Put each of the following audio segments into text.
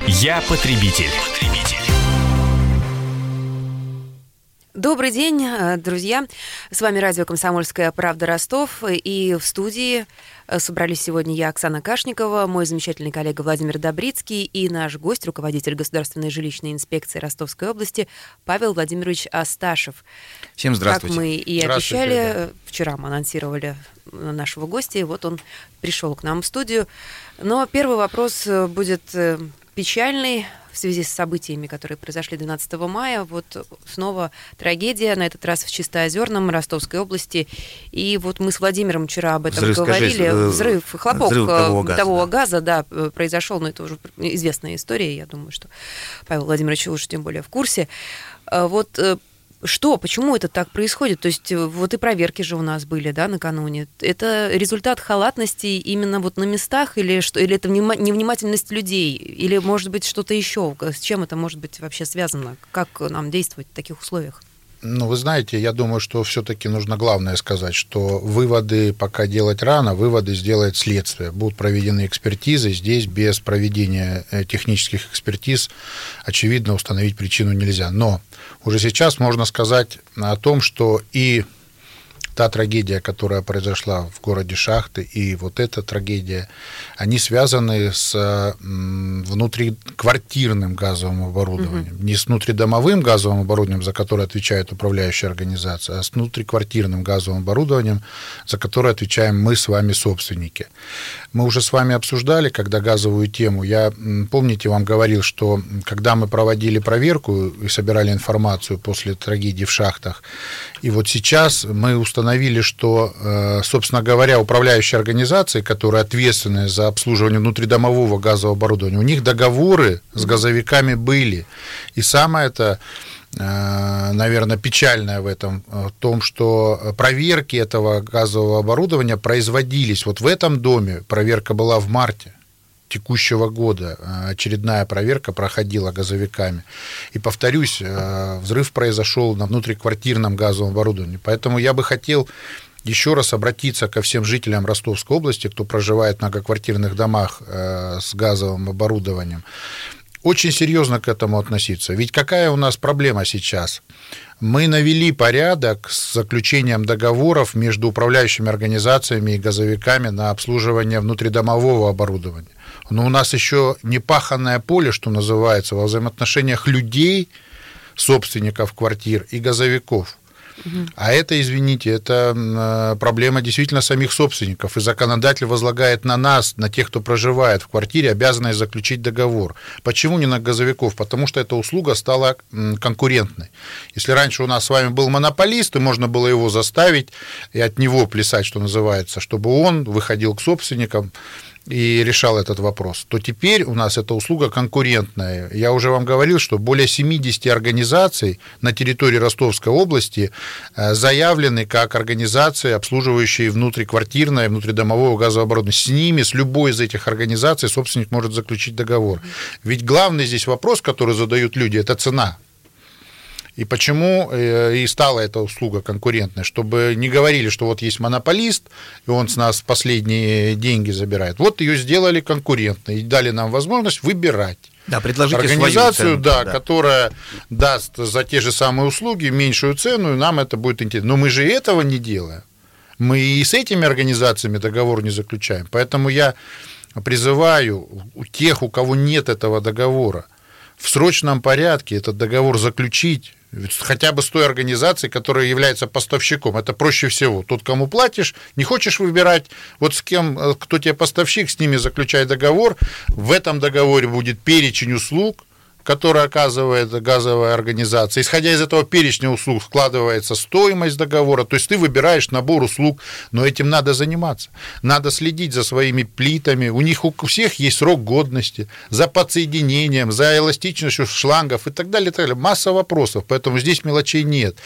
Я потребитель. Добрый день, друзья. С вами радио «Комсомольская правда» Ростов. И в студии собрались сегодня я, Оксана Кашникова, мой замечательный коллега Владимир Добрицкий и наш гость, руководитель Государственной жилищной инспекции Ростовской области Павел Владимирович Асташев. Всем здравствуйте. Как мы и обещали, вчера мы анонсировали нашего гостя, и вот он пришел к нам в студию. Но первый вопрос будет печальный. В связи с событиями, которые произошли 12 мая, вот снова трагедия, на этот раз в Чистоозерном, Ростовской области. И вот мы с Владимиром вчера об этом говорили. Взрыв, хлопок бытового газа, да, произошел, но это уже известная история, я думаю, что Павел Владимирович уж тем более в курсе. Вот почему это так происходит? То есть вот и проверки же у нас были, да, накануне. Это результат халатности именно вот на местах или это невнимательность людей? Или, может быть, что-то еще? С чем это может быть вообще связано? Как нам действовать в таких условиях? Ну, вы знаете, я думаю, что все-таки нужно главное сказать, что выводы пока делать рано, выводы сделает следствие. Будут проведены экспертизы. Здесь без проведения технических экспертиз, очевидно, установить причину нельзя. Но уже сейчас можно сказать о том, что и та трагедия, которая произошла в городе Шахты, и вот эта трагедия, они связаны с внутриквартирным газовым оборудованием. Не с внутридомовым газовым оборудованием, за которое отвечает управляющая организация, а с внутриквартирным газовым оборудованием, за которое отвечаем мы с вами, собственники. Мы уже с вами обсуждали, когда газовую тему, я, помните, вам говорил, что когда мы проводили проверку и собирали информацию после трагедии в Шахтах, и вот сейчас мы установили, что, собственно говоря, управляющие организации, которые ответственны за обслуживание внутридомового газового оборудования, у них договоры с газовиками были. И самое это, наверное, печальное в этом, в том, что проверки этого газового оборудования производились. Вот в этом доме проверка была в марте текущего года, очередная проверка проходила газовиками. И, повторюсь, взрыв произошел на внутриквартирном газовом оборудовании. Поэтому я бы хотел еще раз обратиться ко всем жителям Ростовской области, кто проживает в многоквартирных домах с газовым оборудованием, очень серьезно к этому относиться. Ведь какая у нас проблема сейчас? Мы навели порядок с заключением договоров между управляющими организациями и газовиками на обслуживание внутридомового оборудования. Но у нас еще не паханное поле, что называется, во взаимоотношениях людей, собственников квартир и газовиков. А это, извините, это проблема действительно самих собственников. И законодатель возлагает на нас, на тех, кто проживает в квартире, обязанность заключить договор. Почему не на газовиков? Потому что эта услуга стала конкурентной. Если раньше у нас с вами был монополист, и можно было его заставить и от него плясать, что называется, чтобы он выходил к собственникам и решал этот вопрос, то теперь у нас эта услуга конкурентная. Я уже вам говорил, что более 70 организаций на территории Ростовской области заявлены как организации, обслуживающие внутриквартирное и внутридомовое газовое оборудование. С ними, с любой из этих организаций собственник может заключить договор. Ведь главный здесь вопрос, который задают люди, это цена. И почему и стала эта услуга конкурентной? Чтобы не говорили, что вот есть монополист, и он с нас последние деньги забирает. Вот ее сделали конкурентной и дали нам возможность выбирать. Да, предложите организацию, свою цену, да, которая даст за те же самые услуги меньшую цену, и нам это будет интересно. Но мы же этого не делаем. Мы и с этими организациями договор не заключаем. Поэтому я призываю у тех, у кого нет этого договора, в срочном порядке этот договор заключить, хотя бы с той организацией, которая является поставщиком. Это проще всего. Тот, кому платишь, не хочешь выбирать, вот с кем, кто тебе поставщик, с ними заключай договор. В этом договоре будет перечень услуг, который оказывает газовая организация. Исходя из этого перечня услуг складывается стоимость договора, то есть ты выбираешь набор услуг, но этим надо заниматься. Надо следить за своими плитами, у них у всех есть срок годности, за подсоединением, за эластичностью шлангов и так далее, и так далее. Масса вопросов, поэтому здесь мелочей нет.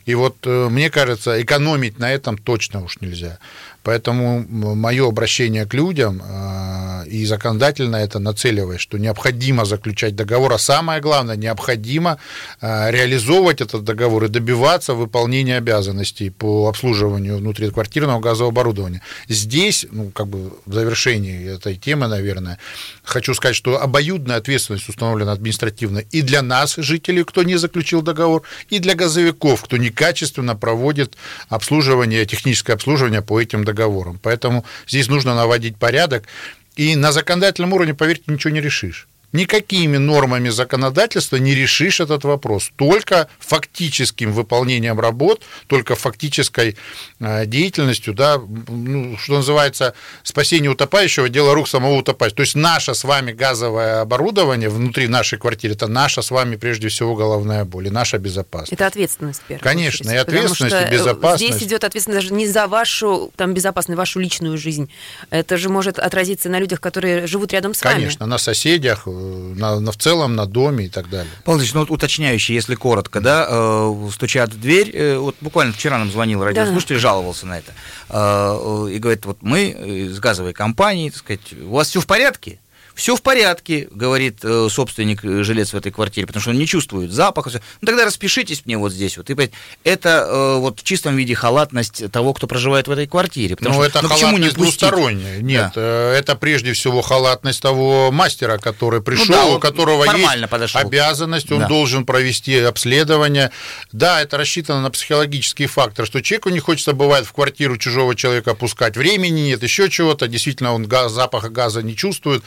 И вот, мне кажется, экономить на этом точно уж нельзя. Поэтому мое обращение к людям, и законодательно это нацеливает, что необходимо заключать договор, а самое главное, необходимо реализовывать этот договор и добиваться выполнения обязанностей по обслуживанию внутриквартирного газового оборудования. Здесь, в завершении этой темы, наверное, хочу сказать, что обоюдная ответственность установлена административно и для нас, жителей, кто не заключил договор, и для газовиков, кто некачественно проводит обслуживание, техническое обслуживание по этим договорам. Поэтому здесь нужно наводить порядок. И на законодательном уровне, поверьте, ничего не решишь. Никакими нормами законодательства не решишь этот вопрос. Только фактическим выполнением работ, только фактической деятельностью, да, что называется, спасение утопающего, дело рук самого утопающего. То есть наше с вами газовое оборудование внутри нашей квартиры, это наша с вами прежде всего головная боль и наша безопасность. Это ответственность, в первую Конечно, очередь, и ответственность, и безопасность. Здесь идет ответственность даже не за вашу безопасность, вашу личную жизнь. Это же может отразиться на людях, которые живут рядом с вами. Конечно, на соседях, в целом на доме и так далее. Павел Ильич, уточняющий, если коротко, да, стучат в дверь, вот буквально вчера нам звонил радиослушатель, жаловался на это, и говорит, вот мы из газовой компании, так сказать, у вас все в порядке? Все в порядке, говорит собственник, жилец в этой квартире, потому что он не чувствует запаха. Ну, тогда распишитесь мне вот здесь. Вот. И это вот в чистом виде халатность того, кто проживает в этой квартире. Но это халатность двусторонняя. Нет, это прежде всего халатность того мастера, который пришел, у которого есть обязанность, он должен провести обследование. Да, это рассчитано на психологический фактор, что человеку не хочется, бывает, в квартиру чужого человека пускать. Времени нет, еще чего-то. Действительно, он запаха газа не чувствует.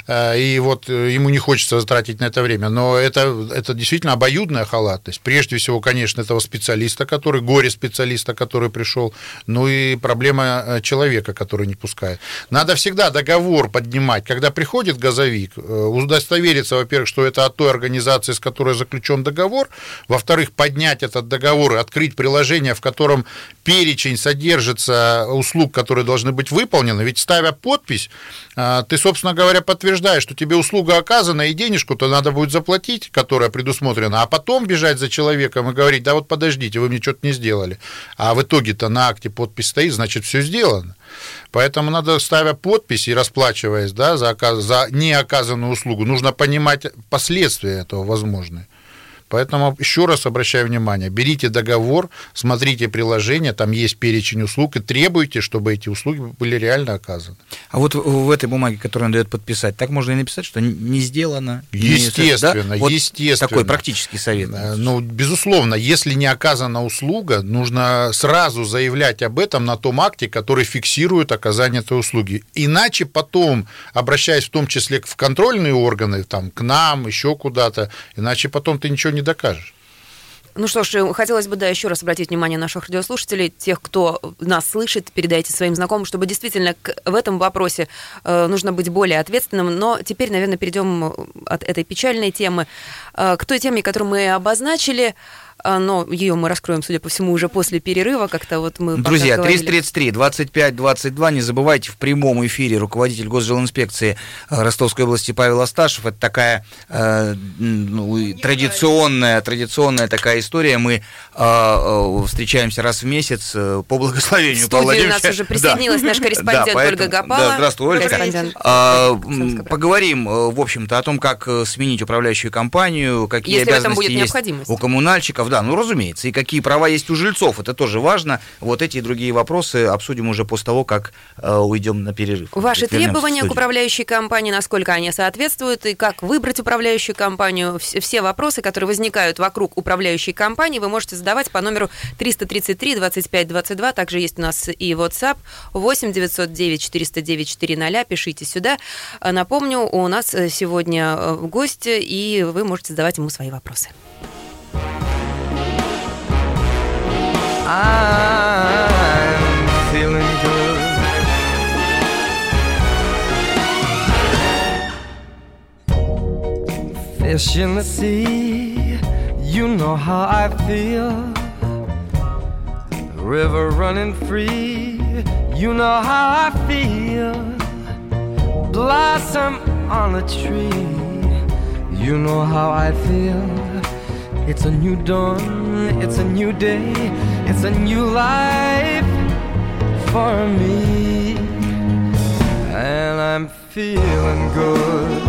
И вот ему не хочется затратить на это время. Но это действительно обоюдная халатность. Прежде всего, конечно, этого специалиста, горе-специалиста, который пришел, ну и проблема человека, который не пускает. Надо всегда договор поднимать. Когда приходит газовик, удостовериться, во-первых, что это от той организации, с которой заключен договор, во-вторых, поднять этот договор и открыть приложение, в котором перечень содержится услуг, которые должны быть выполнены. Ведь ставя подпись, ты, собственно говоря, подтверждаешь, что тебе услуга оказана, и денежку-то надо будет заплатить, которая предусмотрена, а потом бежать за человеком и говорить, да вот подождите, вы мне что-то не сделали. А в итоге-то на акте подпись стоит, значит, все сделано. Поэтому надо, ставя подпись и расплачиваясь, да, за неоказанную услугу, нужно понимать последствия этого возможные. Поэтому еще раз обращаю внимание, берите договор, смотрите приложение, там есть перечень услуг, и требуйте, чтобы эти услуги были реально оказаны. А вот в этой бумаге, которую он дает подписать, так можно и написать, что не сделано? Естественно, да? Вот естественно. Такой практический совет. Ну, безусловно, если не оказана услуга, нужно сразу заявлять об этом на том акте, который фиксирует оказание этой услуги. Иначе потом, обращаясь в том числе в контрольные органы, там, к нам, еще куда-то, иначе потом ты ничего не докажешь. Ну что ж, хотелось бы, еще раз обратить внимание наших радиослушателей, тех, кто нас слышит, передайте своим знакомым, чтобы действительно в этом вопросе нужно быть более ответственным. Но теперь, наверное, перейдем от этой печальной темы к той теме, которую мы обозначили. Но ее мы раскроем, судя по всему, уже после перерыва. Как-то вот мы Друзья, 333-25-22. Не забывайте, в прямом эфире руководитель Госжилинспекции Ростовской области Павел Асташев. Это такая традиционная такая история. Мы встречаемся раз в месяц по благословению Павла Владимировича. В студии у нас уже присоединилась наш корреспондент Ольга Гапала. Да, здравствуй, Ольга. Поговорим, в общем-то, о том, как сменить управляющую компанию, какие обязанности есть у коммунальщиков. Да, ну, разумеется, и какие права есть у жильцов, это тоже важно. Вот эти и другие вопросы обсудим уже после того, как уйдем на перерыв. Ваши требования к управляющей компании, насколько они соответствуют, и как выбрать управляющую компанию, все вопросы, которые возникают вокруг управляющей компании, вы можете задавать по номеру 333-25-22, также есть у нас и WhatsApp 8-909-409-400, пишите сюда. Напомню, у нас сегодня гость, и вы можете задавать ему свои вопросы. I'm feeling good. Fish in the sea, you know how I feel. River running free, you know how I feel. Blossom on a tree, you know how I feel. It's a new dawn, it's a new day, it's a new life for me. And I'm feeling good.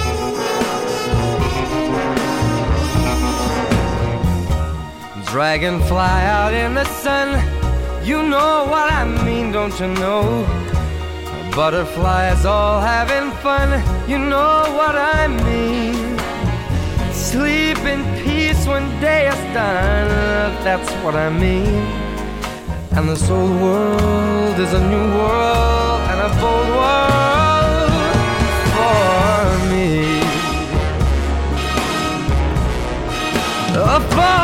Dragonfly out in the sun, you know what I mean, don't you know? Butterflies all having fun, you know what I mean. Sleep in peace when day is done, that's what I mean. And this whole world is a new world and a bold world for me. For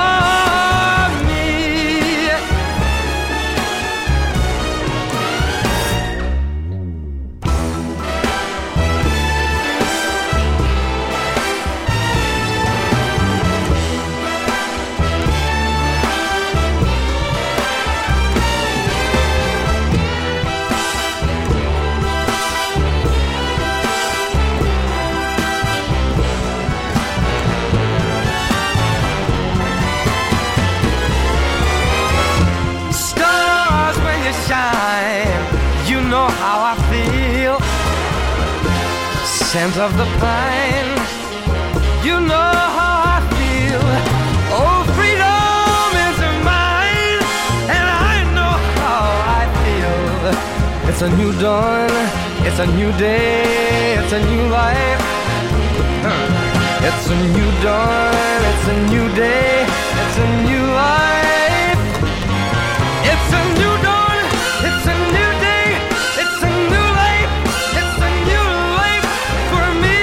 scent of the pine, you know how I feel. Oh, freedom is mine, and I know how I feel. It's a new dawn, it's a new day, it's a new life. It's a new dawn, it's a new day, it's a new life. It's a new dawn, it's a new day, it's a new life. It's a new life for me,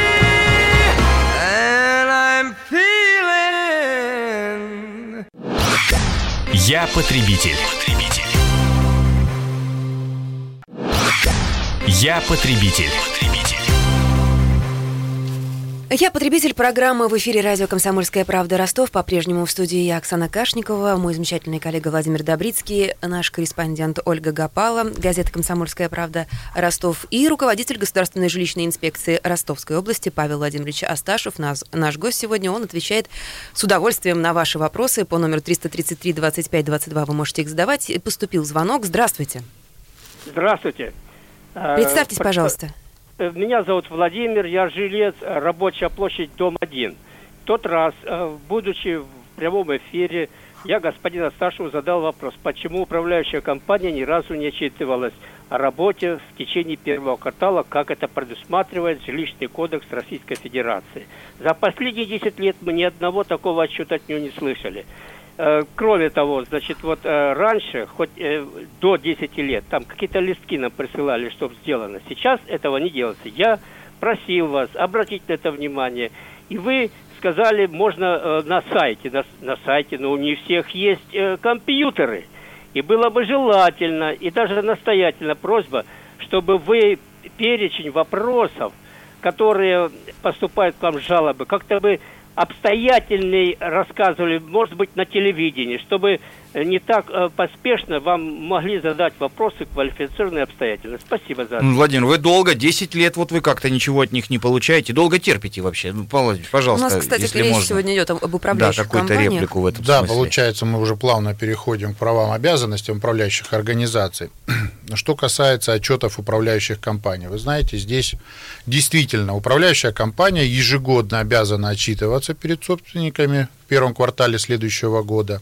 and I'm feeling. Я потребитель. Я потребитель. Я потребитель программы в эфире радио «Комсомольская правда» Ростов. По-прежнему в студии я, Оксана Кашникова, мой замечательный коллега Владимир Добрицкий, наш корреспондент Ольга Гапала, газета «Комсомольская правда» Ростов и руководитель Государственной жилищной инспекции Ростовской области Павел Владимирович Асташев. Наш гость сегодня, он отвечает с удовольствием на ваши вопросы. По номеру 333 25 22 вы можете их задавать. Поступил звонок. Здравствуйте. Здравствуйте. Представьтесь, пожалуйста. Меня зовут Владимир, я жилец, рабочая площадь, дом 1. В тот раз, будучи в прямом эфире, я господину Асташеву задал вопрос, почему управляющая компания ни разу не отчитывалась о работе в течение первого квартала, как это предусматривает жилищный кодекс Российской Федерации. За последние 10 лет мы ни одного такого отчета от нее не слышали. Кроме того, значит, вот раньше, хоть до 10 лет, там какие-то листки нам присылали, чтобы сделано. Сейчас этого не делается. Я просил вас обратить на это внимание. И вы сказали, можно на сайте, но у не всех есть компьютеры. И было бы желательно, и даже настоятельно просьба, чтобы вы перечень вопросов, которые поступают к вам жалобы, как-то бы обстоятельней рассказывали, может быть, на телевидении, чтобы не так поспешно вам могли задать вопросы квалифицированные обстоятельно. Спасибо за это. Владимир, вы долго, 10 лет, вот вы как-то ничего от них не получаете, долго терпите вообще. Владимир, пожалуйста, у нас, кстати, если речь можно. сегодня идет об управляющих какую-то компаниях. реплику в этом Да, смысле. получается, мы уже плавно переходим к правам и обязанностям управляющих организаций. Что касается отчетов управляющих компаний, вы знаете, здесь действительно управляющая компания ежегодно обязана отчитываться перед собственниками в первом квартале следующего года.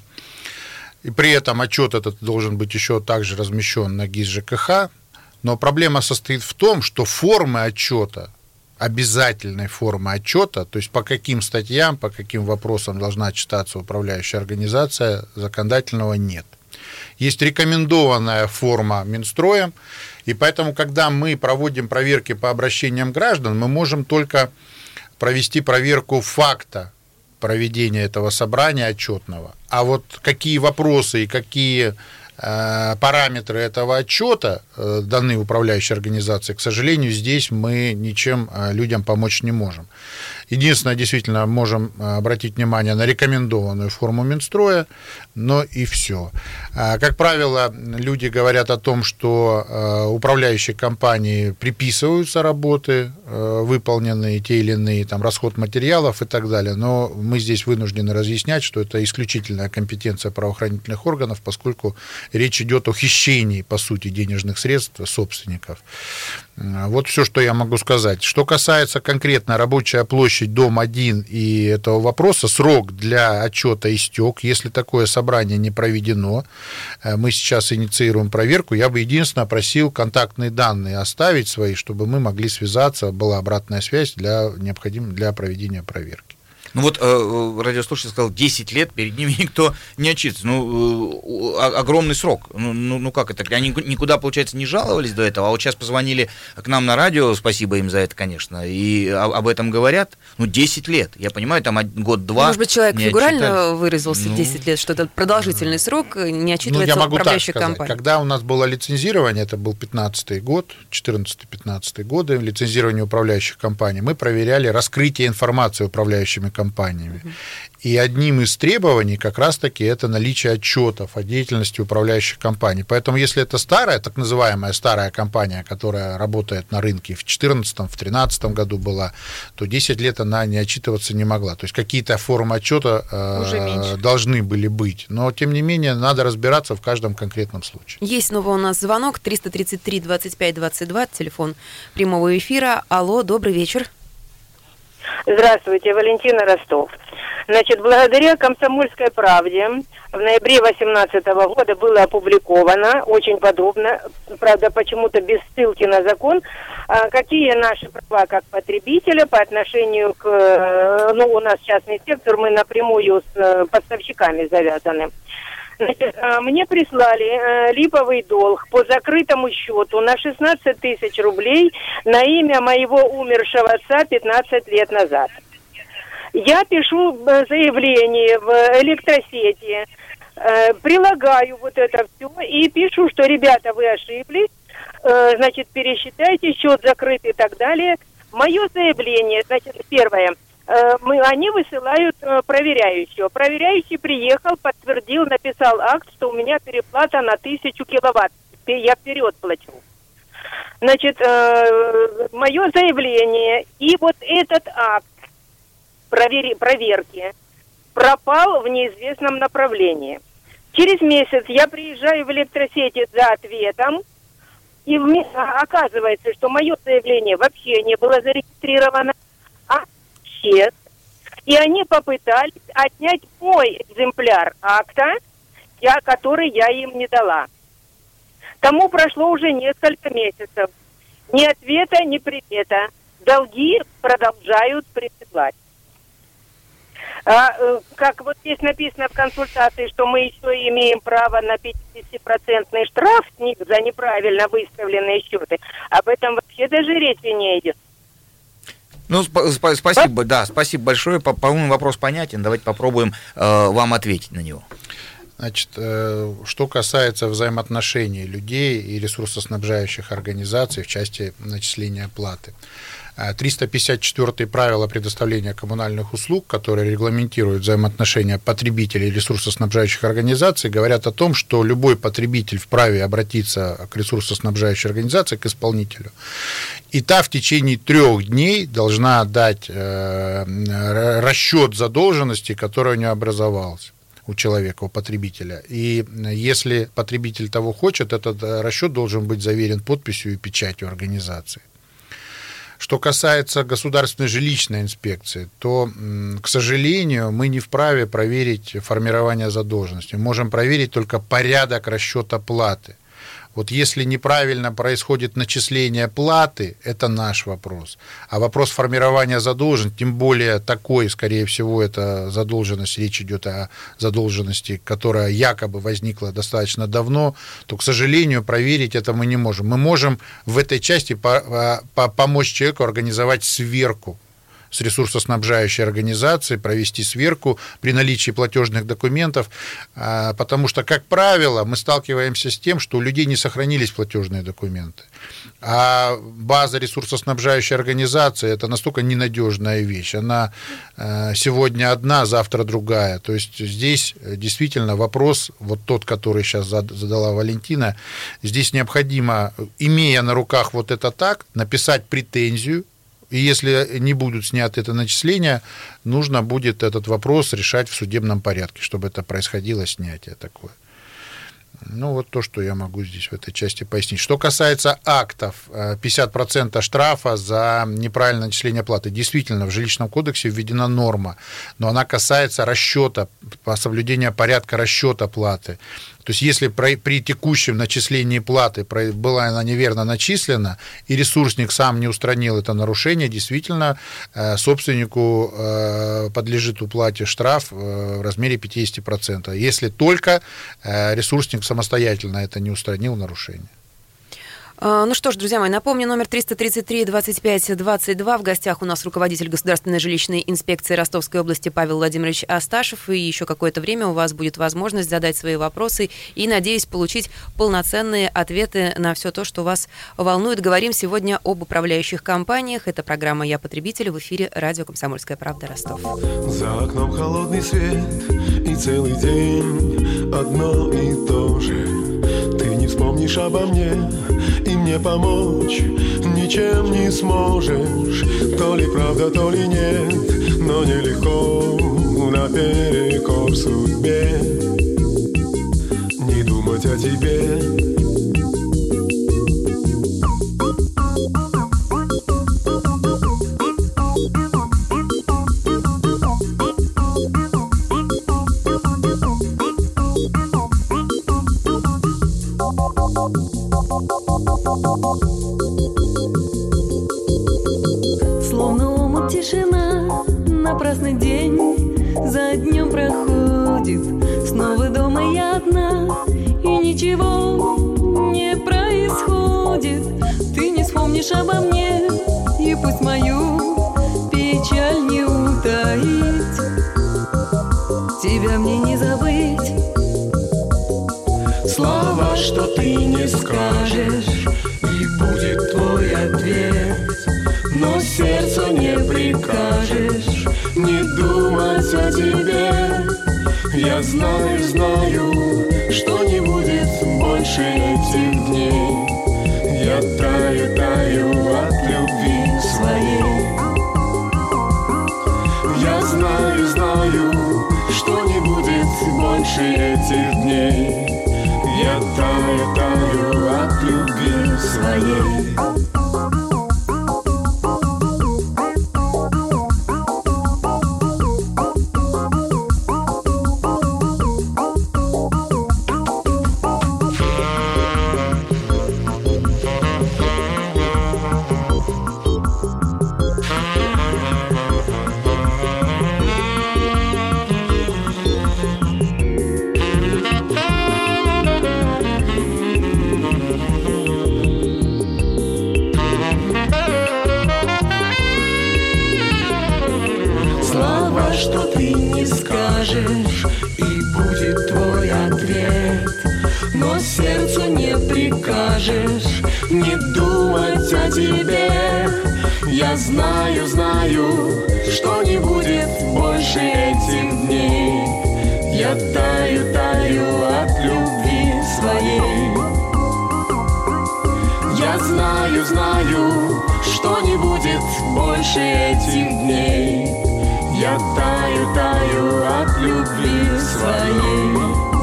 И при этом отчет этот должен быть еще также размещен на ГИС ЖКХ. Но проблема состоит в том, что формы отчета, обязательной формы отчета, то есть по каким статьям, по каким вопросам должна отчитаться управляющая организация, законодательного нет. Есть рекомендованная форма Минстроем, и поэтому, когда мы проводим проверки по обращениям граждан, мы можем только провести проверку факта проведения этого собрания отчетного. А вот какие вопросы и какие параметры этого отчета даны управляющей организации, к сожалению, здесь мы ничем людям помочь не можем. Единственное, действительно, можем обратить внимание на рекомендованную форму Минстроя, но и все. Как правило, люди говорят о том, что управляющей компании приписываются работы, выполненные те или иные, там, расход материалов и так далее, но мы здесь вынуждены разъяснять, что это исключительная компетенция правоохранительных органов, поскольку речь идет о хищении, по сути, денежных средств собственников. Вот все, что я могу сказать. Что касается конкретно рабочая площадь, дом 1 и этого вопроса, срок для отчета истек. Если такое собрание не проведено, мы сейчас инициируем проверку. Я бы единственное просил контактные данные оставить свои, чтобы мы могли связаться, была обратная связь для проведения проверки. Ну вот радиослушатель сказал, 10 лет, перед ними никто не отчитывается. Ну, огромный срок. Ну как это? Они никуда, получается, не жаловались до этого, а вот сейчас позвонили к нам на радио, спасибо им за это, конечно, и об этом говорят. Ну, 10 лет. Я понимаю, там год-два. Может быть, человек фигурально выразился 10 лет, что это продолжительный срок, не отчитывается управляющая компания. Когда у нас было лицензирование, это был 15-й год, 14-15 годы, лицензирование управляющих компаний, мы проверяли раскрытие информации управляющими компаниями. И одним из требований как раз-таки это наличие отчетов о деятельности управляющих компаний. Поэтому если это старая, так называемая старая компания, которая работает на рынке в 2014, в 2013 году была, то 10 лет она не отчитываться не могла. То есть какие-то формы отчета должны были быть. Но, тем не менее, надо разбираться в каждом конкретном случае. Есть снова у нас звонок 333-25-22, телефон прямого эфира. Алло, добрый вечер. Здравствуйте, Валентина, Ростов. Значит, благодаря «Комсомольской правде» в ноябре 2018 года было опубликовано очень подробно, правда, почему-то без ссылки на закон, какие наши права как потребителя по отношению к, у нас частный сектор, мы напрямую с поставщиками завязаны. Значит, мне прислали липовый долг по закрытому счету на 16 тысяч рублей на имя моего умершего отца 15 лет назад. Я пишу заявление в электросети, прилагаю вот это все и пишу, что, ребята, вы ошиблись, значит, пересчитайте, счет закрыт и так далее. Мое заявление, значит, первое. Они высылают проверяющего. Проверяющий приехал, подтвердил, написал акт, что у меня переплата на 1000 киловатт. Я вперед плачу. Значит, мое заявление и вот этот акт проверки пропал в неизвестном направлении. Через месяц я приезжаю в электросети за ответом, и оказывается, что мое заявление вообще не было зарегистрировано, и они попытались отнять мой экземпляр акта, который я им не дала. Тому прошло уже несколько месяцев. Ни ответа, ни привета. Долги продолжают присылать. Как вот здесь написано в консультации, что мы еще имеем право на 50% штраф с них за неправильно выставленные счеты. Об этом вообще даже речи не идет. Ну, спасибо, да, спасибо большое. По-моему, вопрос понятен. Давайте попробуем вам ответить на него. Значит, что касается взаимоотношений людей и ресурсоснабжающих организаций в части начисления платы. 354 правила предоставления коммунальных услуг, которые регламентируют взаимоотношения потребителей и ресурсоснабжающих организаций, говорят о том, что любой потребитель вправе обратиться к ресурсоснабжающей организации, к исполнителю, и та в течение 3 дней должна дать расчет задолженности, которая у нее образовалась у человека, у потребителя. И если потребитель того хочет, этот расчет должен быть заверен подписью и печатью организации. Что касается государственной жилищной инспекции, то, к сожалению, мы не вправе проверить формирование задолженности. Мы можем проверить только порядок расчета платы. Вот если неправильно происходит начисление платы, это наш вопрос. А вопрос формирования задолженности, тем более такой, скорее всего, это задолженность, речь идет о задолженности, которая якобы возникла достаточно давно, то, к сожалению, проверить это мы не можем. Мы можем в этой части помочь человеку организовать сверку с ресурсоснабжающей организацией, провести сверку при наличии платежных документов, потому что, как правило, мы сталкиваемся с тем, что у людей не сохранились платежные документы. А база ресурсоснабжающей организации – это настолько ненадежная вещь. Она сегодня одна, завтра другая. То есть здесь действительно вопрос, вот тот, который сейчас задала Валентина, здесь необходимо, имея на руках вот этот акт, написать претензию, и если не будут сняты это начисление, нужно будет этот вопрос решать в судебном порядке, чтобы это происходило, снятие такое. Ну, вот то, что я могу здесь в этой части пояснить. Что касается актов, 50% штрафа за неправильное начисление платы. Действительно, в Жилищном кодексе введена норма, но она касается расчета, соблюдения порядка расчета платы. То есть, если при текущем начислении платы была она неверно начислена, и ресурсник сам не устранил это нарушение, действительно, собственнику подлежит уплате штраф в размере 50%, если только ресурсник самостоятельно это не устранил нарушение. Ну что ж, друзья мои, напомню, номер 333-25-22. В гостях у нас руководитель Государственной жилищной инспекции Ростовской области Павел Владимирович Асташев. И еще какое-то время у вас будет возможность задать свои вопросы и, надеюсь, получить полноценные ответы на все то, что вас волнует. Говорим сегодня об управляющих компаниях. Это программа «Я потребитель», в эфире радио «Комсомольская правда» Ростов. За окном холодный свет, и целый день одно и то же. Ты не вспомнишь обо мне, и мне помочь ничем не сможешь. То ли правда, то ли нет, но нелегко наперекор судьбе не думать о тебе. Словно омут тишина, напрасный день за днем проходит. Снова дома я одна, и ничего не происходит. Ты не вспомнишь обо мне, и пусть мою печаль не утаить. Тебя мне не забыть. Слова, что ты не скажешь, и будет твой ответ. Но сердцу не прикажешь не думать о тебе. Я знаю, что не будет больше этих дней. Я таю от любви своей. Я знаю, что не будет больше этих дней. Я таю от любви своей. Что ты не скажешь, и будет твой ответ. Но сердцу не прикажешь не думать о тебе. Я знаю, что не будет больше этих дней. Я таю от любви своей. Я знаю, что не будет больше этих дней. Я таю от любви своей.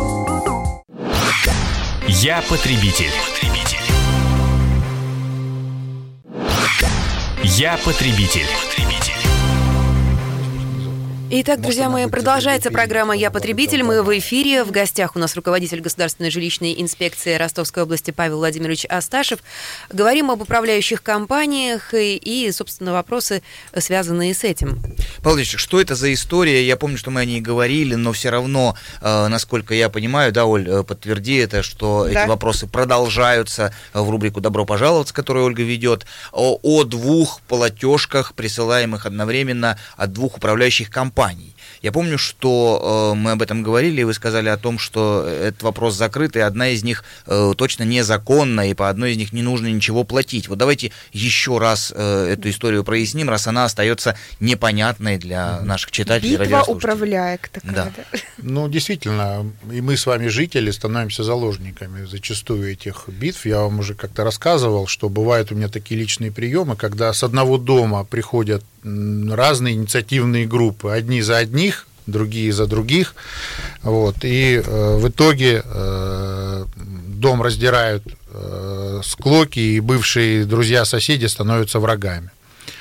Я потребитель. Я потребитель. Итак, друзья мои, продолжается программа «Я потребитель». Мы в эфире. В гостях у нас руководитель Государственной жилищной инспекции Ростовской области Павел Владимирович Асташев. Говорим об управляющих компаниях и, собственно, вопросы, связанные с этим. Павел Владимирович, что это за история? Я помню, что мы о ней говорили, но все равно, насколько я понимаю, да, Оль, подтверди это, что эти вопросы продолжаются в рубрику «Добро пожаловать», которую Ольга ведет, о двух платежках, присылаемых одновременно от двух управляющих компаний. Я помню, что мы об этом говорили, и вы сказали о том, что этот вопрос закрыт, и одна из них точно незаконна, и по одной из них не нужно ничего платить. Вот давайте еще раз эту историю проясним, раз она остается непонятной для наших читателей, радиослушателей. Битва управляек такая, да. Ну, действительно, и мы с вами, жители, становимся заложниками зачастую этих битв. Я вам уже как-то рассказывал, что бывают у меня такие личные приемы, когда с одного дома приходят разные инициативные группы, одни за одних, другие за других, вот, и в итоге дом раздирают склоки, и бывшие друзья-соседи становятся врагами.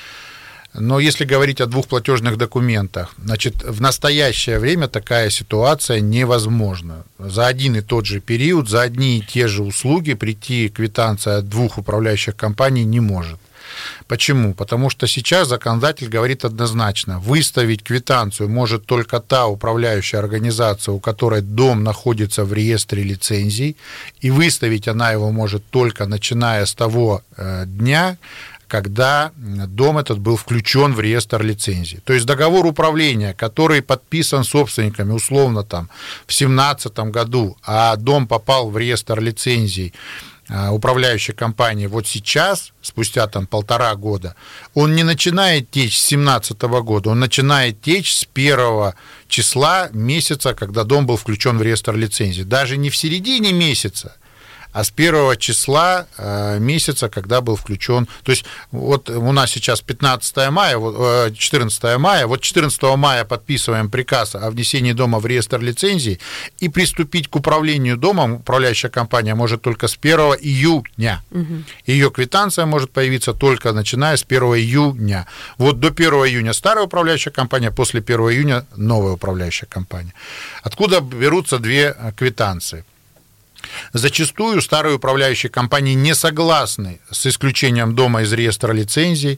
Но если говорить о двух платежных документах, значит, в настоящее время такая ситуация невозможна. За один и тот же период, за одни и те же услуги прийти квитанция от двух управляющих компаний не может. Почему? Потому что сейчас законодатель говорит однозначно, выставить квитанцию может только та управляющая организация, у которой дом находится в реестре лицензий, и выставить она его может только начиная с того дня, когда дом этот был включен в реестр лицензий. То есть договор управления, который подписан собственниками условно там в 2017 году, а дом попал в реестр лицензий управляющей компании вот сейчас, спустя там 1,5 года, он не начинает течь с 2017 года, он начинает течь с 1 числа месяца, когда дом был включен в реестр лицензий. Даже не в середине месяца, а с 1 числа месяца, когда был включен. То есть вот у нас сейчас 15 мая, 14 мая, вот 14 мая подписываем приказ о внесении дома в реестр лицензий, и приступить к управлению домом управляющая компания может только с 1 июня. Ее квитанция может появиться только начиная с 1 июня. Вот до 1 июня старая управляющая компания, после 1 июня новая управляющая компания. Откуда берутся две квитанции? Зачастую старые управляющие компании не согласны с исключением дома из реестра лицензий,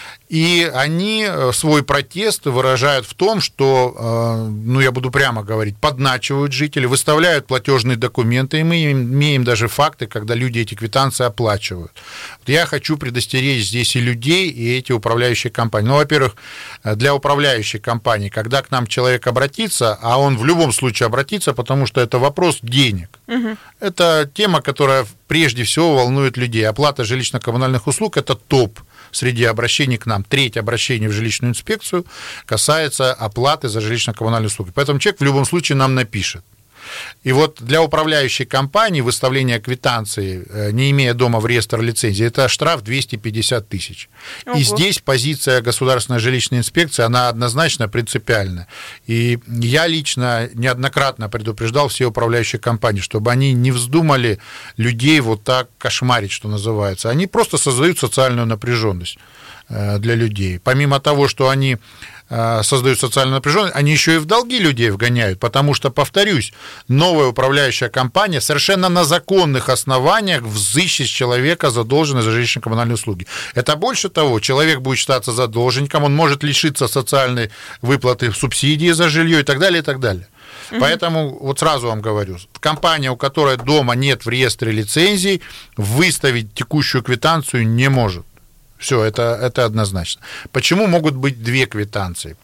и они свой протест выражают в том, что, ну, я буду прямо говорить, подначивают жителей, выставляют платежные документы, и мы имеем даже факты, когда люди эти квитанции оплачивают. Я хочу предостеречь здесь и людей, и эти управляющие компании. Ну, во-первых, для управляющей компании, когда к нам человек обратится, а он в любом случае обратится, потому что это вопрос денег. Это тема, которая прежде всего волнует людей. Оплата жилищно-коммунальных услуг – это топ среди обращений к нам. Треть обращений в жилищную инспекцию касается оплаты за жилищно-коммунальные услуги. Поэтому человек в любом случае нам напишет. И вот для управляющей компании выставление квитанции, не имея дома в реестр лицензии, это штраф 250 тысяч. Ого. И здесь позиция Государственной жилищной инспекции, она однозначно принципиальна. И я лично неоднократно предупреждал все управляющие компании, чтобы они не вздумали людей вот так кошмарить, что называется. Они просто создают социальную напряженность для людей. Помимо того, что они создают социальную напряженность, они еще и в долги людей вгоняют, потому что, повторюсь, новая управляющая компания совершенно на законных основаниях взыщет с человека задолженность за жилищно-коммунальные услуги. Это больше того, человек будет считаться задолженником, он может лишиться социальной выплаты субсидии за жилье и так далее, и так далее. Поэтому вот сразу вам говорю, компания, у которой дома нет в реестре лицензий, выставить текущую квитанцию не может. Все, это однозначно. Почему могут быть две квитанции?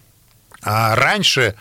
Раньше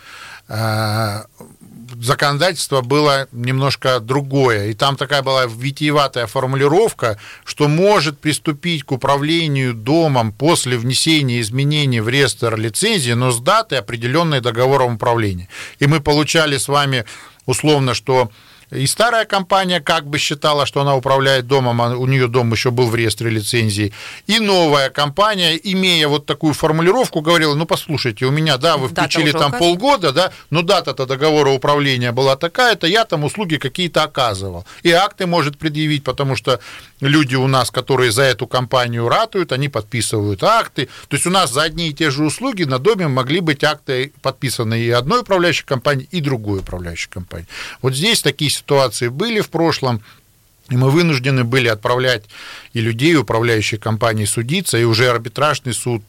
законодательство было немножко другое, и там такая была витиеватая формулировка, что может приступить к управлению домом после внесения изменений в реестр лицензии, но с даты, определенной договором управления. И мы получали с вами условно, что И старая компания как бы считала, что она управляет домом, а у нее дом еще был в реестре лицензий. И новая компания, имея вот такую формулировку, говорила, ну, послушайте, у меня, да, вы включили там полгода, да, но дата-то договора управления была такая-то, я там услуги какие-то оказывал. И акты может предъявить, потому что люди у нас, которые за эту компанию ратуют, они подписывают акты. То есть у нас за одни и те же услуги на доме могли быть акты подписаны и одной управляющей компании, и другой управляющей компании. Вот здесь такие ситуации были в прошлом, и мы вынуждены были отправлять и людей, управляющие компании, судиться, и уже арбитражный суд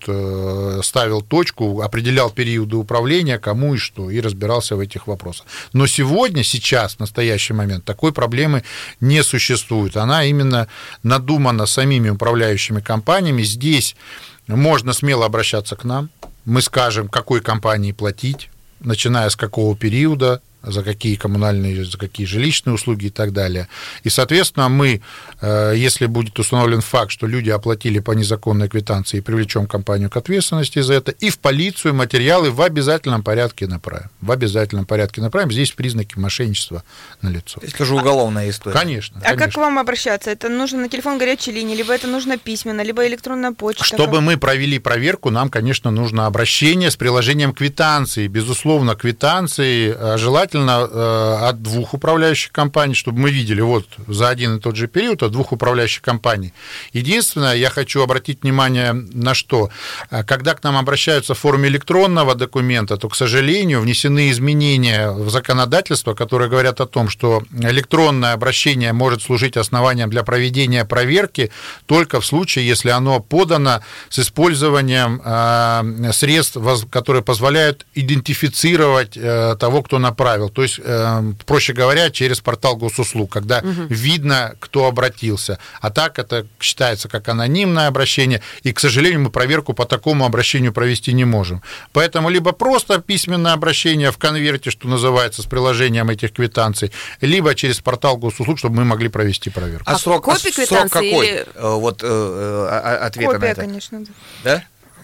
ставил точку, определял периоды управления, кому и что, и разбирался в этих вопросах. Но сегодня, сейчас, в настоящий момент, такой проблемы не существует. Она именно надумана самими управляющими компаниями. Здесь можно смело обращаться к нам, мы скажем, какой компании платить, начиная с какого периода, за какие коммунальные, за какие жилищные услуги и так далее. И, соответственно, мы, если будет установлен факт, что люди оплатили по незаконной квитанции, привлечем компанию к ответственности за это, и в полицию материалы в обязательном порядке направим. В обязательном порядке направим. Здесь признаки мошенничества налицо. Это же уголовная история. Конечно. А как к вам обращаться? Это нужно на телефон горячей линии, либо это нужно письменно, либо электронная почта? Чтобы мы провели проверку, нам, конечно, нужно обращение с приложением квитанции. Безусловно, квитанции желательно от двух управляющих компаний, чтобы мы видели вот за один и тот же период от двух управляющих компаний. Единственное, я хочу обратить внимание на что. Когда к нам обращаются в форме электронного документа, то, к сожалению, внесены изменения в законодательство, которые говорят о том, что электронное обращение может служить основанием для проведения проверки только в случае, если оно подано с использованием средств, которые позволяют идентифицировать того, кто направил. То есть, проще говоря, через портал госуслуг, когда видно, кто обратился. А так это считается как анонимное обращение, и, к сожалению, мы проверку по такому обращению провести не можем. Поэтому либо просто письменное обращение в конверте, что называется, с приложением этих квитанций, либо через портал госуслуг, чтобы мы могли провести проверку. А срок какой? Или... Вот ответа копия, на это? Конечно, да?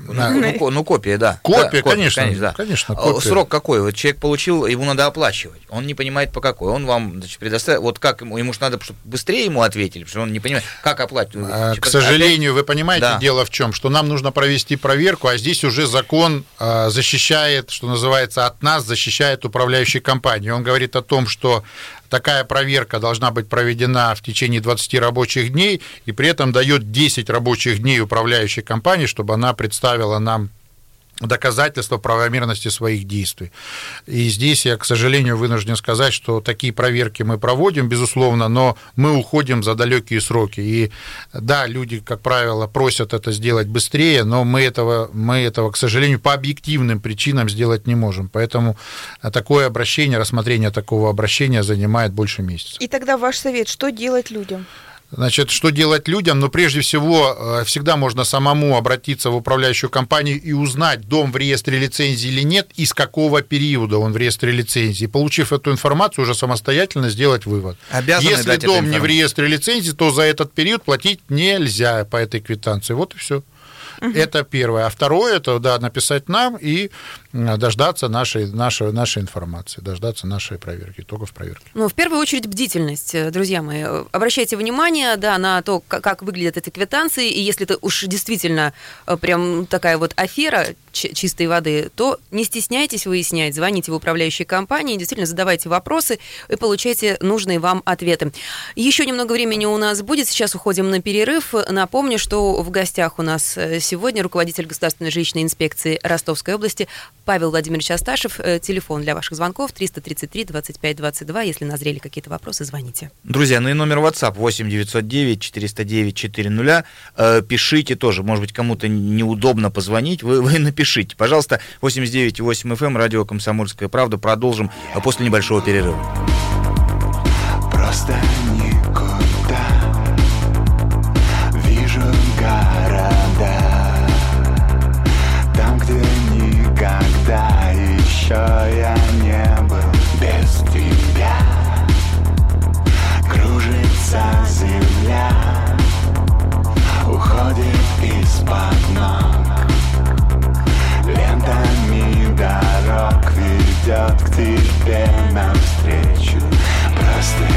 Ну, копия, да. Копия, да, конечно, да. Конечно, копия. Срок какой? Вот человек получил, ему надо оплачивать. Он не понимает, по какой. Он вам, значит, предоставит. Вот как ему же надо, чтобы быстрее ему ответили, потому что он не понимает, как оплачивать. К сожалению, вы понимаете, да. Дело в чем, что нам нужно провести проверку, а здесь уже закон защищает, что называется, от нас защищает управляющие компании. Он говорит о том, что такая проверка должна быть проведена в течение 20 рабочих дней, и при этом дает 10 рабочих дней управляющей компании, чтобы она представила нам доказательства правомерности своих действий. И здесь я, к сожалению, вынужден сказать, что такие проверки мы проводим, безусловно, но мы уходим за далекие сроки. И да, люди, как правило, просят это сделать быстрее, но мы этого, к сожалению, по объективным причинам сделать не можем. Поэтому такое обращение, рассмотрение такого обращения занимает больше месяца. И тогда ваш совет, что делать людям? Значит, что делать людям? Ну, прежде всего, всегда можно самому обратиться в управляющую компанию и узнать, дом в реестре лицензии или нет, и с какого периода он в реестре лицензии. Получив эту информацию, уже самостоятельно сделать вывод. Если дом не в реестре лицензии, то за этот период платить нельзя по этой квитанции. Вот и все. Это первое. А второе, это да, написать нам и дождаться нашей информации, дождаться нашей проверки, итогов проверки. Ну, в первую очередь, бдительность, друзья мои. Обращайте внимание, да, на то, как выглядят эти квитанции, и если это уж действительно прям такая вот афера чистой воды, то не стесняйтесь выяснять, звоните в управляющие компании, действительно задавайте вопросы и получайте нужные вам ответы. Еще немного времени у нас будет, сейчас уходим на перерыв. Напомню, что в гостях у нас сегодня руководитель Государственной жилищной инспекции Ростовской области Павел Владимирович Асташев. Телефон для ваших звонков 333 25 22. Если назрели какие-то вопросы, звоните. Друзья, ну и номер WhatsApp 8 909 409 400. Пишите тоже. Может быть, кому-то неудобно позвонить. Вы напишите. Пожалуйста, 89,8 FM, радио «Комсомольская правда». Продолжим после небольшого перерыва. Просто никуда. Вижу города, там, где никогда еще я не был без тебя. Кружится земля, уходит из-под ног, лентами дорог ведет к тебе навстречу. Просто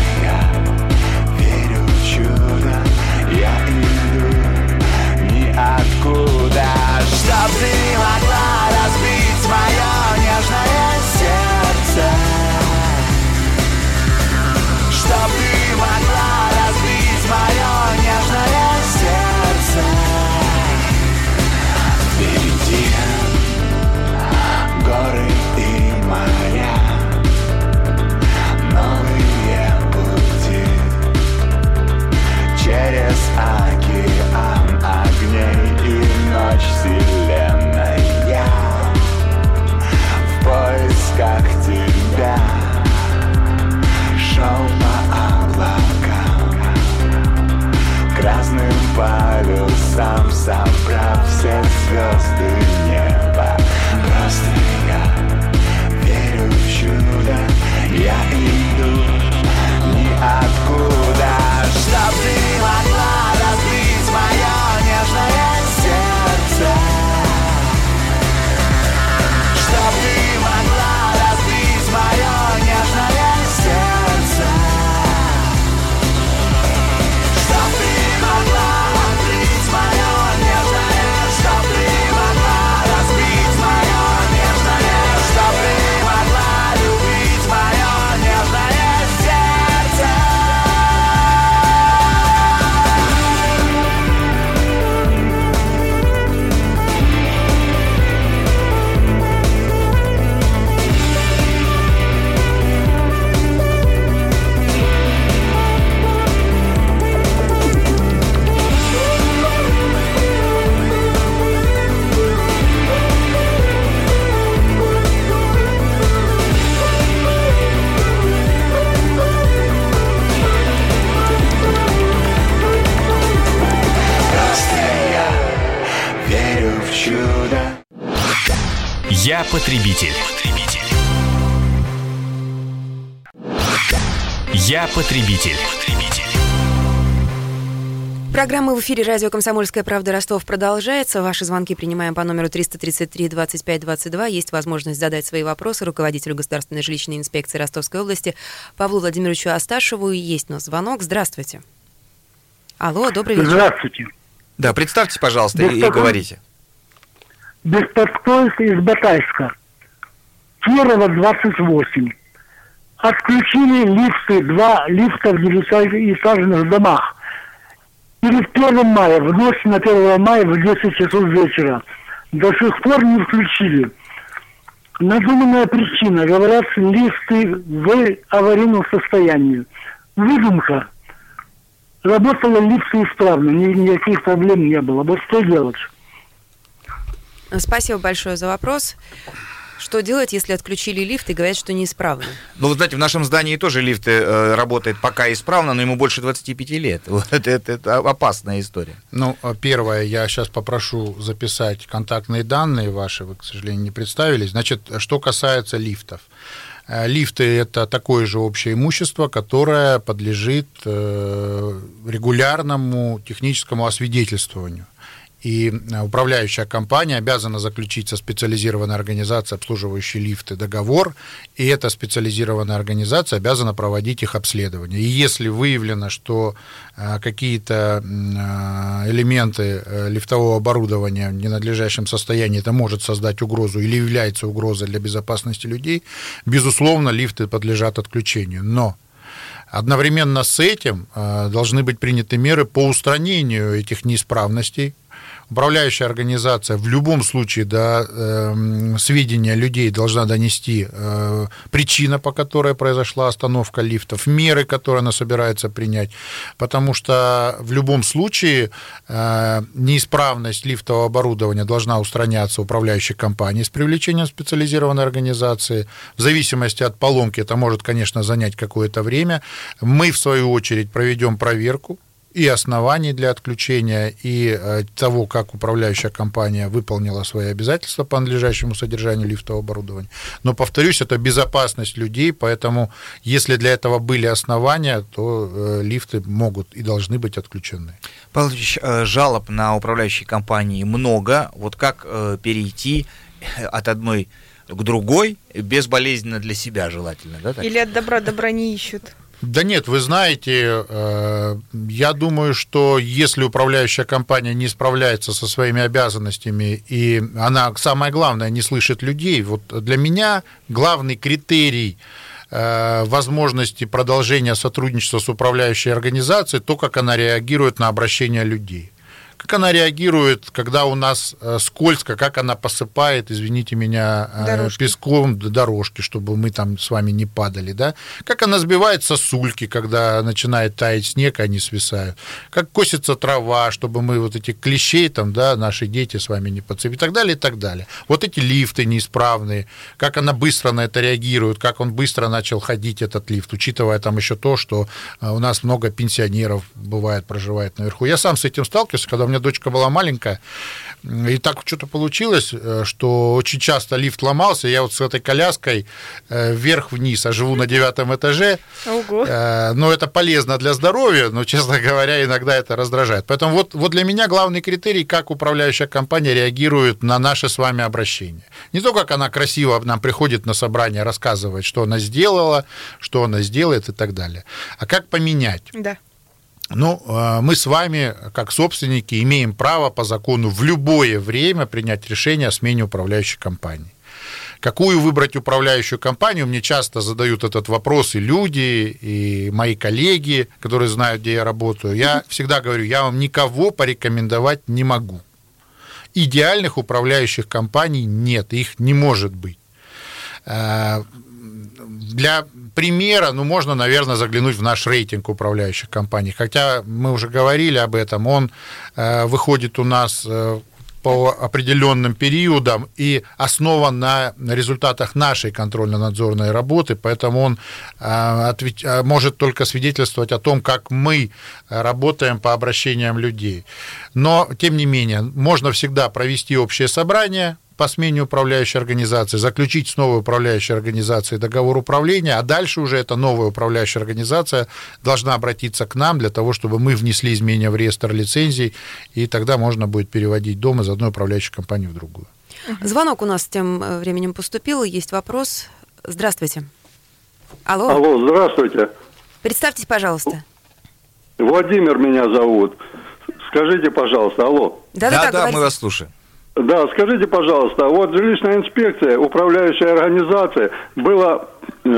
Я потребитель. Я потребитель. Программа в эфире радио «Комсомольская правда» Ростов продолжается. Ваши звонки принимаем по номеру 333-25-22. Есть возможность задать свои вопросы руководителю Государственной жилищной инспекции Ростовской области Павлу Владимировичу Асташеву. Есть у нас звонок. Здравствуйте. Алло, добрый вечер. Здравствуйте. Да, представьтесь, пожалуйста, и говорите. Беспокоюсь из Батайска. Кирова, 28. Отключили лифты, 2 лифта в 9-этажных домах. Перед 1 мая, в ночь на 1 мая в 10 часов вечера. До сих пор не включили. Надуманная причина. Говорят, лифты в аварийном состоянии. Выдумка. Работали лифты исправно, никаких проблем не было. Вот что делать? Спасибо большое за вопрос. Что делать, если отключили лифт и говорят, что неисправно? Ну, вы знаете, в нашем здании тоже лифт работает пока исправно, но ему больше 25 лет. Это опасная история. Ну, первое, я сейчас попрошу записать контактные данные ваши, вы, к сожалению, не представились. Значит, что касается лифтов. Лифты – это такое же общее имущество, которое подлежит регулярному техническому освидетельствованию. И управляющая компания обязана заключить со специализированной организацией, обслуживающей лифты, договор, и эта специализированная организация обязана проводить их обследование. И если выявлено, что какие-то элементы лифтового оборудования в ненадлежащем состоянии, это может создать угрозу или является угрозой для безопасности людей, безусловно, лифты подлежат отключению. Но одновременно с этим должны быть приняты меры по устранению этих неисправностей. Управляющая организация в любом случае до сведения людей должна донести причину, по которой произошла остановка лифтов, меры, которые она собирается принять, потому что в любом случае неисправность лифтового оборудования должна устраняться управляющей компанией с привлечением специализированной организации. В зависимости от поломки это может, конечно, занять какое-то время. Мы, в свою очередь, проведем проверку и оснований для отключения, и того, как управляющая компания выполнила свои обязательства по надлежащему содержанию лифтового оборудования. Но, повторюсь, это безопасность людей, поэтому, если для этого были основания, то лифты могут и должны быть отключены. Павел Ильич, жалоб на управляющие компании много. Вот как перейти от одной к другой безболезненно для себя желательно? Да, так? Или от добра добра не ищут? Да нет, вы знаете, я думаю, что если управляющая компания не справляется со своими обязанностями, и она, самое главное, не слышит людей, вот для меня главный критерий возможности продолжения сотрудничества с управляющей организацией, то, как она реагирует на обращение людей. Как она реагирует, когда у нас скользко, как она посыпает, извините меня, песком дорожки, чтобы мы там с вами не падали, да? Как она сбивает сосульки, когда начинает таять снег, они свисают. Как косится трава, чтобы мы вот этих клещей там, да, наши дети с вами не подцепили, и так далее, и так далее. Вот эти лифты неисправные, как она быстро на это реагирует, как он быстро начал ходить, этот лифт, учитывая там еще то, что у нас много пенсионеров бывает, проживает наверху. Я сам с этим сталкивался, когда у меня дочка была маленькая, и так что-то получилось, что очень часто лифт ломался, я вот с этой коляской вверх-вниз, а живу на 9 этаже. Ого. Но это полезно для здоровья, но, честно говоря, иногда это раздражает. Поэтому вот для меня главный критерий, как управляющая компания реагирует на наше с вами обращение. Не то, как она красиво нам приходит на собрание, рассказывает, что она сделала, что она сделает и так далее, а как поменять. Да. Ну, мы с вами, как собственники, имеем право по закону в любое время принять решение о смене управляющей компании. Какую выбрать управляющую компанию? Мне часто задают этот вопрос и люди, и мои коллеги, которые знают, где я работаю. Я всегда говорю, я вам никого порекомендовать не могу. Идеальных управляющих компаний нет, их не может быть. Для примера, можно, наверное, заглянуть в наш рейтинг управляющих компаний. Хотя мы уже говорили об этом, он выходит у нас по определенным периодам и основан на результатах нашей контрольно-надзорной работы, поэтому он может только свидетельствовать о том, как мы работаем по обращениям людей. Но, тем не менее, можно всегда провести общее собрание, по смене управляющей организации, заключить с новой управляющей организацией договор управления, а дальше уже эта новая управляющая организация должна обратиться к нам для того, чтобы мы внесли изменения в реестр лицензий, и тогда можно будет переводить дом из одной управляющей компании в другую. Звонок у нас тем временем поступил, есть вопрос. Здравствуйте. Алло. Алло, здравствуйте. Представьтесь, пожалуйста. Владимир меня зовут. Скажите, пожалуйста, алло. Да, мы вас слушаем. Да, скажите, пожалуйста, вот жилищная инспекция, управляющая организация, было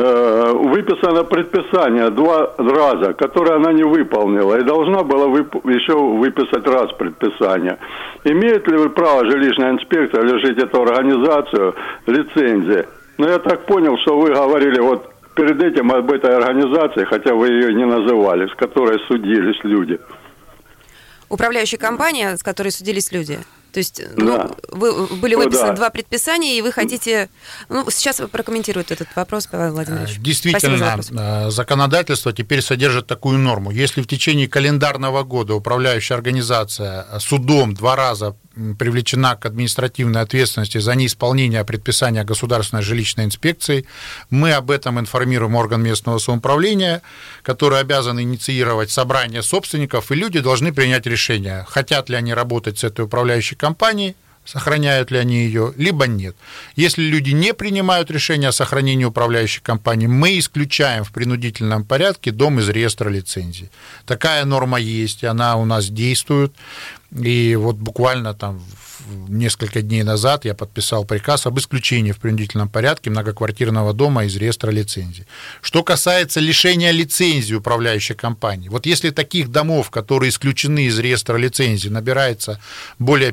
выписано предписание 2 раза, которое она не выполнила, и должна была еще выписать раз предписание. Имеет ли вы право жилищная инспекция лишить эту организацию лицензии? Но я так понял, что вы говорили вот перед этим об этой организации, хотя вы ее не называли, с которой судились люди. Управляющая компания, с которой судились люди. То есть были выписаны 2 предписания, и вы хотите... сейчас прокомментирует этот вопрос, Павел Владимирович. Действительно, законодательство теперь содержит такую норму. Если в течение календарного года управляющая организация судом 2 раза привлечена к административной ответственности за неисполнение предписания Государственной жилищной инспекции, мы об этом информируем орган местного самоуправления, который обязан инициировать собрание собственников, и люди должны принять решение, хотят ли они работать с этой управляющей компанией, сохраняют ли они ее, либо нет. Если люди не принимают решение о сохранении управляющей компании, мы исключаем в принудительном порядке дом из реестра лицензий. Такая норма есть, и она у нас действует. И вот буквально там несколько дней назад я подписал приказ об исключении в принудительном порядке многоквартирного дома из реестра лицензий. Что касается лишения лицензии управляющей компании, вот если таких домов, которые исключены из реестра лицензий, набирается более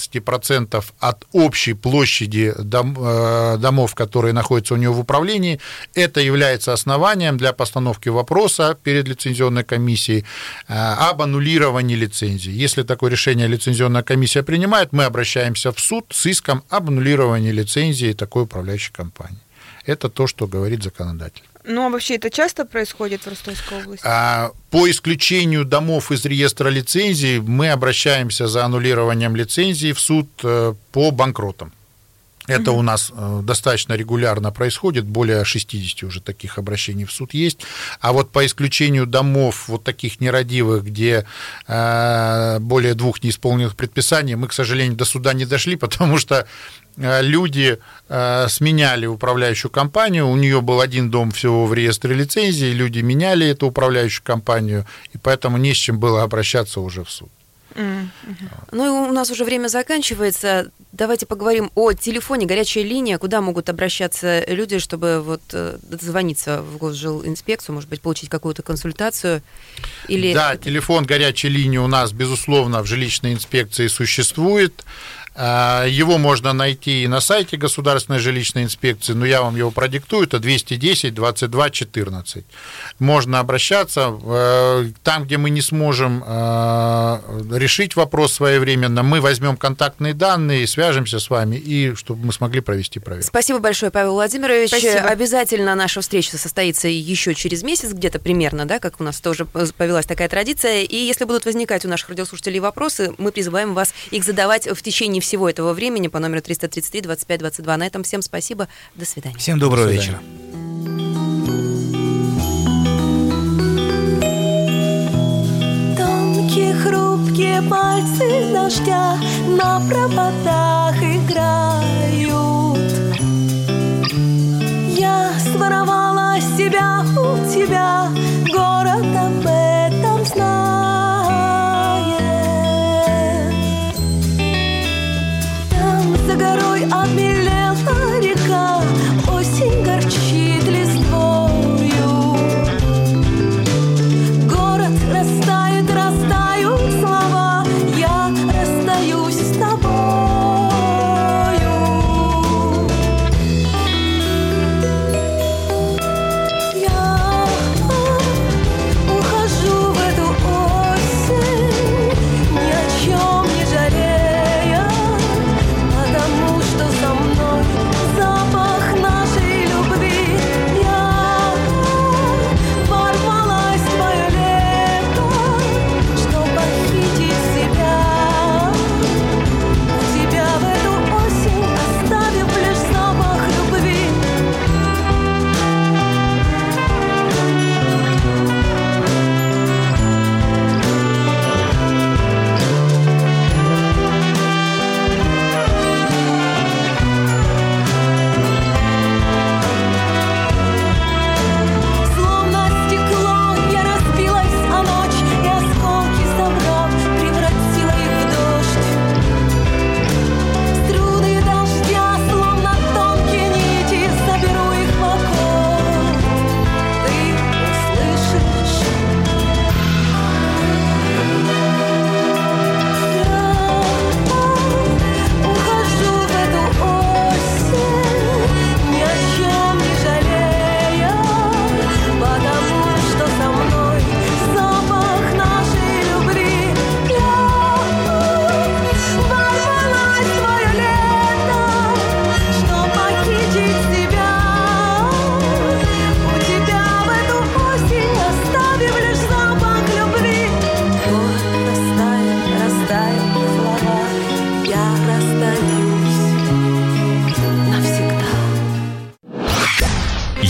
15% от общей площади домов, которые находятся у него в управлении, это является основанием для постановки вопроса перед лицензионной комиссией об аннулировании лицензии. Если такое решение лицензионная комиссия принимает, мы обращаемся в суд с иском об аннулировании лицензии такой управляющей компании. Это то, что говорит законодатель. Ну, а вообще это часто происходит в Ростовской области? По исключению домов из реестра лицензий мы обращаемся за аннулированием лицензии в суд по банкротам. Это у нас достаточно регулярно происходит, более 60 уже таких обращений в суд есть. А вот по исключению домов вот таких нерадивых, где более 2 неисполненных предписаний, мы, к сожалению, до суда не дошли, потому что люди сменяли управляющую компанию, у нее был 1 дом всего в реестре лицензии, люди меняли эту управляющую компанию, и поэтому не с чем было обращаться уже в суд. Ну и у нас уже время заканчивается. Давайте поговорим о телефоне, горячая линия, куда могут обращаться люди, чтобы вот дозвониться в Госжилинспекцию, может быть, получить какую-то консультацию. Или... Да, телефон горячей линии у нас, безусловно, в жилищной инспекции существует. Его можно найти и на сайте Государственной жилищной инспекции, но я вам его продиктую, это 210-22-14. Можно обращаться. Там, где мы не сможем решить вопрос своевременно, мы возьмем контактные данные, свяжемся с вами, и чтобы мы смогли провести проверку. Спасибо большое, Павел Владимирович. Спасибо. Обязательно наша встреча состоится еще через месяц, где-то примерно, да, как у нас тоже повелась такая традиция. И если будут возникать у наших радиослушателей вопросы, мы призываем вас их задавать в течение всего этого времени по номеру 333-25-22. На этом всем спасибо. До свидания. Всем доброго вечера. Тонкие хрупкие пальцы дождя на проводах играют. Я своровала себя у тебя, город об этом знает. Там за горой обмелела река, осень горчит листвою. Город растает, растают слова, я расстаюсь с тобой.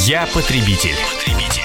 Я потребитель.